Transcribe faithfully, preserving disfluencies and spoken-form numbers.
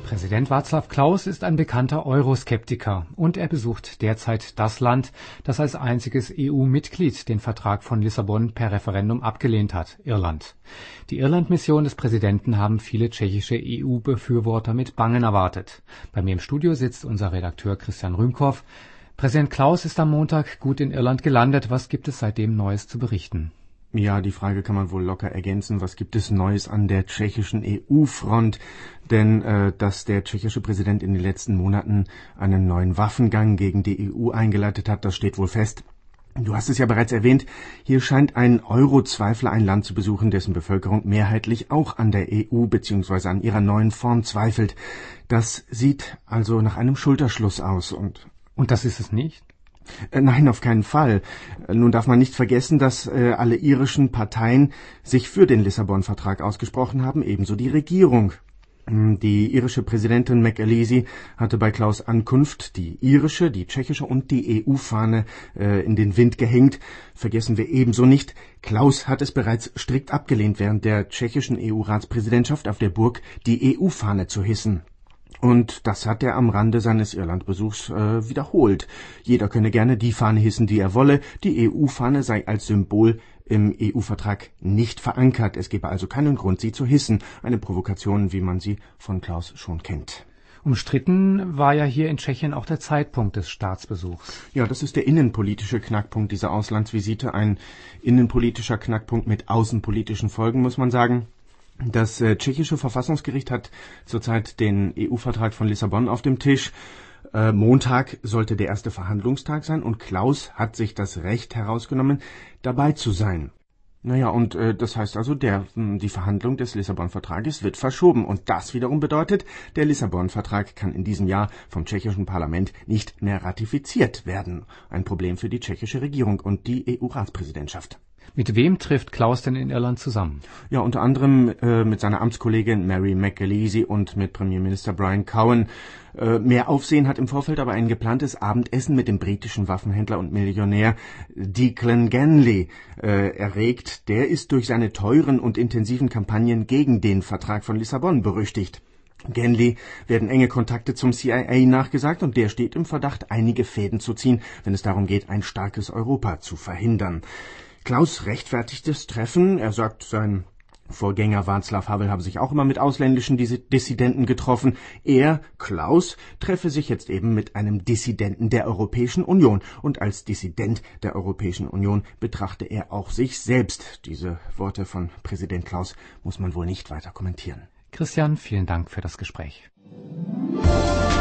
Präsident Václav Klaus ist ein bekannter Euroskeptiker und er besucht derzeit das Land, das als einziges E U-Mitglied den Vertrag von Lissabon per Referendum abgelehnt hat, Irland. Die Irland-Mission des Präsidenten haben viele tschechische E U-Befürworter mit Bangen erwartet. Bei mir im Studio sitzt unser Redakteur Christian Rühmkow. Präsident Klaus ist am Montag gut in Irland gelandet. Was gibt es seitdem Neues zu berichten? Ja, die Frage kann man wohl locker ergänzen. Was gibt es Neues an der tschechischen E U-Front? Denn äh, dass der tschechische Präsident in den letzten Monaten einen neuen Waffengang gegen die E U eingeleitet hat, das steht wohl fest. Du hast es ja bereits erwähnt, hier scheint ein Euro-Zweifler ein Land zu besuchen, dessen Bevölkerung mehrheitlich auch an der E U bzw. an ihrer neuen Form zweifelt. Das sieht also nach einem Schulterschluss aus. Und, und das ist es nicht? Nein, auf keinen Fall. Nun darf man nicht vergessen, dass äh, alle irischen Parteien sich für den Lissabon-Vertrag ausgesprochen haben, ebenso die Regierung. Die irische Präsidentin McAleese hatte bei Klaus' Ankunft die irische, die tschechische und die E U-Fahne äh, in den Wind gehängt. Vergessen wir ebenso nicht, Klaus hat es bereits strikt abgelehnt, während der tschechischen E U-Ratspräsidentschaft auf der Burg die E U-Fahne zu hissen. Und das hat er am Rande seines Irlandbesuchs äh, wiederholt. Jeder könne gerne die Fahne hissen, die er wolle. Die E U-Fahne sei als Symbol im E U-Vertrag nicht verankert. Es gebe also keinen Grund, sie zu hissen. Eine Provokation, wie man sie von Klaus schon kennt. Umstritten war ja hier in Tschechien auch der Zeitpunkt des Staatsbesuchs. Ja, das ist der innenpolitische Knackpunkt dieser Auslandsvisite. Ein innenpolitischer Knackpunkt mit außenpolitischen Folgen, muss man sagen. Das äh, tschechische Verfassungsgericht hat zurzeit den E U-Vertrag von Lissabon auf dem Tisch. Äh, Montag sollte der erste Verhandlungstag sein und Klaus hat sich das Recht herausgenommen, dabei zu sein. Naja, und äh, das heißt also, der, die Verhandlung des Lissabon-Vertrages wird verschoben. Und das wiederum bedeutet, der Lissabon-Vertrag kann in diesem Jahr vom tschechischen Parlament nicht mehr ratifiziert werden. Ein Problem für die tschechische Regierung und die E U-Ratspräsidentschaft. Mit wem trifft Klaus denn in Irland zusammen? Ja, unter anderem äh, mit seiner Amtskollegin Mary McAleese und mit Premierminister Brian Cowen. Äh, mehr Aufsehen hat im Vorfeld aber ein geplantes Abendessen mit dem britischen Waffenhändler und Millionär Declan Ganley äh, erregt. Der ist durch seine teuren und intensiven Kampagnen gegen den Vertrag von Lissabon berüchtigt. Ganley werden enge Kontakte zum C I A nachgesagt und der steht im Verdacht, einige Fäden zu ziehen, wenn es darum geht, ein starkes Europa zu verhindern. Klaus rechtfertigt das Treffen. Er sagt, sein Vorgänger Václav Havel habe sich auch immer mit ausländischen Dissidenten getroffen. Er, Klaus, treffe sich jetzt eben mit einem Dissidenten der Europäischen Union. Und als Dissident der Europäischen Union betrachte er auch sich selbst. Diese Worte von Präsident Klaus muss man wohl nicht weiter kommentieren. Christian, vielen Dank für das Gespräch.